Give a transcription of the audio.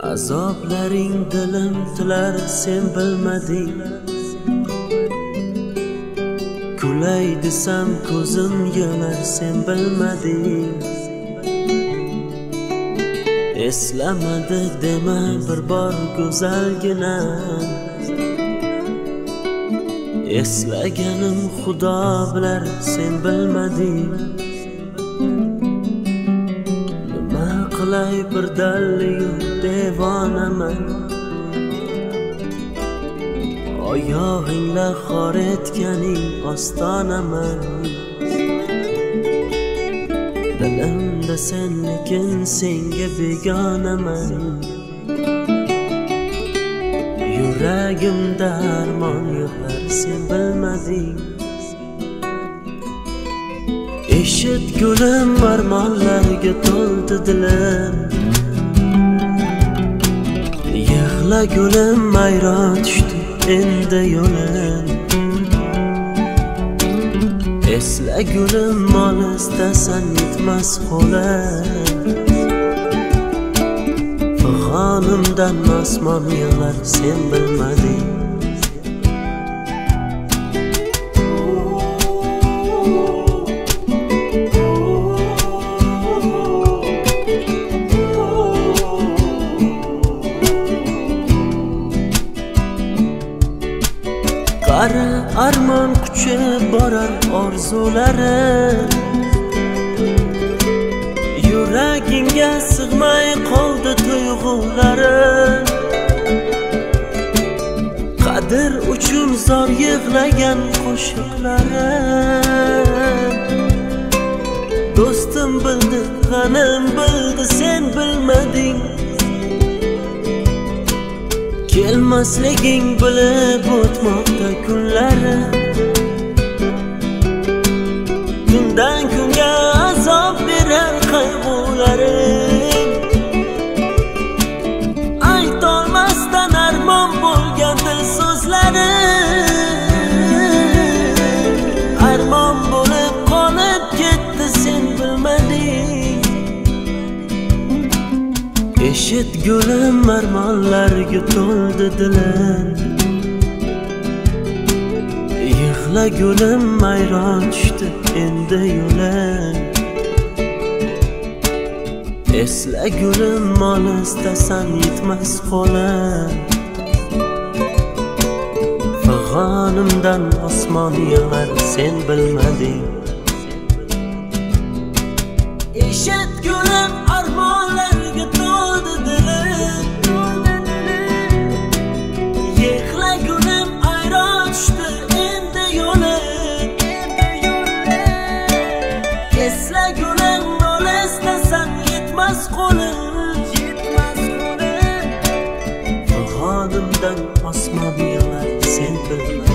Azoblaring dilim tilar sen bilmading. Kulay desam ko'zim yonar sen bilmading. Eslamadi dema bir bor go'zalgina. Eslaganim Xudo bilar sen bilmading. Nima qilay bir dalliyu devonaman. Oyog'ingla xor etganing ostonaman. Dilimda sen lekin senga begonaman. Yuragimda armon yo'qlar sen bilmading. Eshit gulim armonlarga to'ldi dilim. Yig'la gulim ayron tushdi endi yo'lim. Esla gulim olisdasan yetmas qo'lim. Fig'onimdan osmon yig'lar sen bilmading. Qara armon quchib borar orzulari. Yuragimga sig'may qoldi tuyg'ulari. Qadr uchun zor yig'lagan qo'shiqlari. Do'stim bildi, g'anim bildi sen bilmading. Kelmasliging bilib o'tmoqda kunlari. Kundan kunga azob berar qayg'ularim. Aytolmasdan armon bo'lgan dil so'zlari. Armon bo'lib qolib ketdi sen bilmading. Eshit gulim armonlarga to'ldi dilim. Yig'la gulim ayron tushdi endi yo'lim. Esla gulim olisdasan yetmas qo'lim. Fig'onimdan osmon yig'lar sen bilmading. Eshit gulim armonlarga to'ldi dilim. Yig'la gulim ayron tushdi endi yo'lim. Esla gulim olisdasan yetmas qo'lim. Fig'onimdan osmon yig'lar sen bilmading.